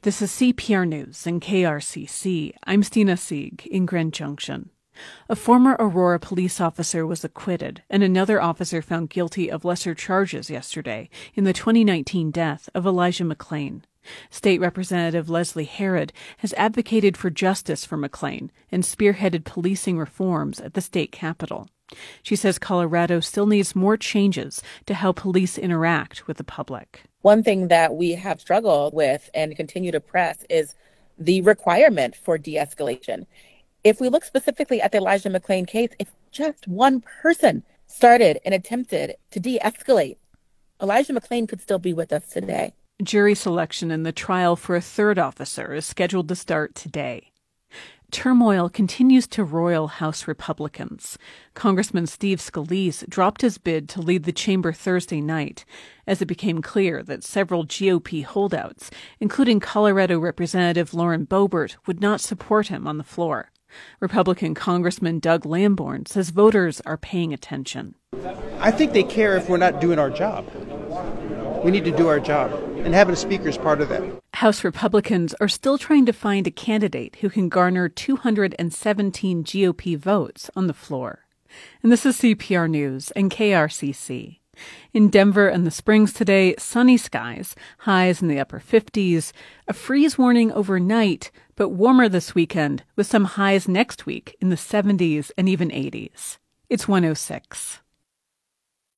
This is CPR News and KRCC. I'm Stina Sieg in Grand Junction. A former Aurora police officer was acquitted and another officer found guilty of lesser charges yesterday in the 2019 death of Elijah McClain. State Representative Leslie Herod has advocated for justice for McClain and spearheaded policing reforms at the state capitol. She says Colorado still needs more changes to how police interact with the public. One thing that we have struggled with and continue to press is the requirement for de-escalation. If we look specifically at the Elijah McClain case, if just one person started and attempted to de-escalate, Elijah McClain could still be with us today. Jury selection in the trial for a third officer is scheduled to start today. Turmoil continues to roil House Republicans. Congressman Steve Scalise dropped his bid to lead the chamber Thursday night as it became clear that several GOP holdouts, including Colorado Representative Lauren Boebert, would not support him on the floor. Republican Congressman Doug Lamborn says voters are paying attention. I think they care if we're not doing our job. We need to do our job, and having a speaker is part of that. House Republicans are still trying to find a candidate who can garner 217 GOP votes on the floor. And this is CPR News and KRCC. In Denver and the Springs today, sunny skies, highs in the upper 50s, a freeze warning overnight, but warmer this weekend with some highs next week in the 70s and even 80s. It's 106.